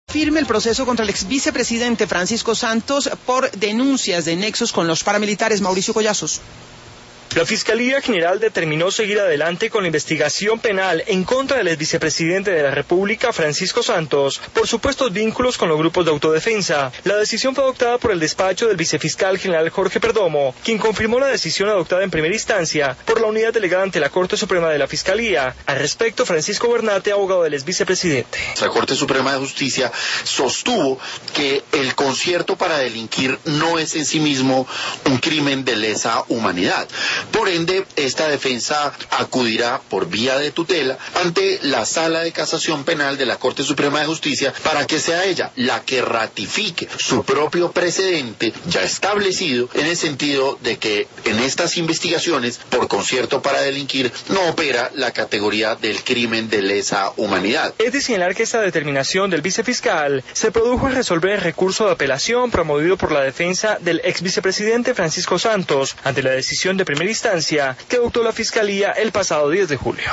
Firme el proceso contra el ex vicepresidente Francisco Santos por denuncias de nexos con los paramilitares. Mauricio Collazos. La Fiscalía General determinó seguir adelante con la investigación penal en contra del ex vicepresidente de la República, Francisco Santos, por supuestos vínculos con los grupos de autodefensa. La decisión fue adoptada por el despacho del vicefiscal general Jorge Perdomo, quien confirmó la decisión adoptada en primera instancia por la unidad delegada ante la Corte Suprema de la Fiscalía. Al respecto, Francisco Bernate, abogado del ex vicepresidente. La Corte Suprema de Justicia sostuvo que el concierto para delinquir no es en sí mismo un crimen de lesa humanidad. Por ende, esta defensa acudirá por vía de tutela ante la Sala de Casación Penal de la Corte Suprema de Justicia para que sea ella la que ratifique su propio precedente ya establecido en el sentido de que en estas investigaciones por concierto para delinquir no opera la categoría del crimen de lesa humanidad. Es de señalar que esta determinación del vicefiscal se produjo al resolver el recurso de apelación promovido por la defensa del ex vicepresidente Francisco Santos ante la decisión de primera instancia que adoptó la Fiscalía el pasado 10 de julio.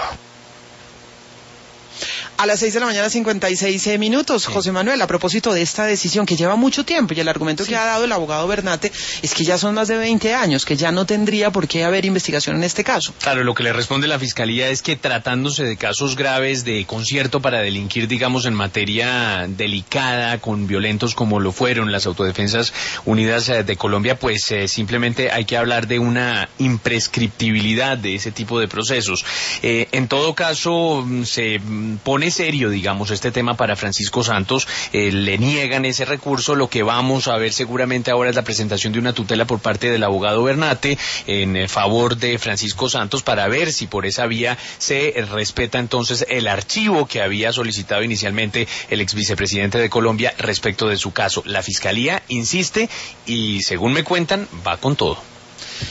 A las 6 de la mañana, 56 minutos. Sí. José Manuel, a propósito de esta decisión que lleva mucho tiempo y el argumento que ha dado el abogado Bernate es que ya son más de 20 años, que ya no tendría por qué haber investigación en este caso. Claro, lo que le responde la Fiscalía es que tratándose de casos graves de concierto para delinquir, digamos, en materia delicada, con violentos como lo fueron las Autodefensas Unidas de Colombia, pues simplemente hay que hablar de una imprescriptibilidad de ese tipo de procesos. En todo caso, se pone serio, digamos, este tema para Francisco Santos, le niegan ese recurso. Lo que vamos a ver seguramente ahora es la presentación de una tutela por parte del abogado Bernate en favor de Francisco Santos para ver si por esa vía se respeta entonces el archivo que había solicitado inicialmente el ex vicepresidente de Colombia respecto de su caso. La Fiscalía insiste y, según me cuentan, va con todo.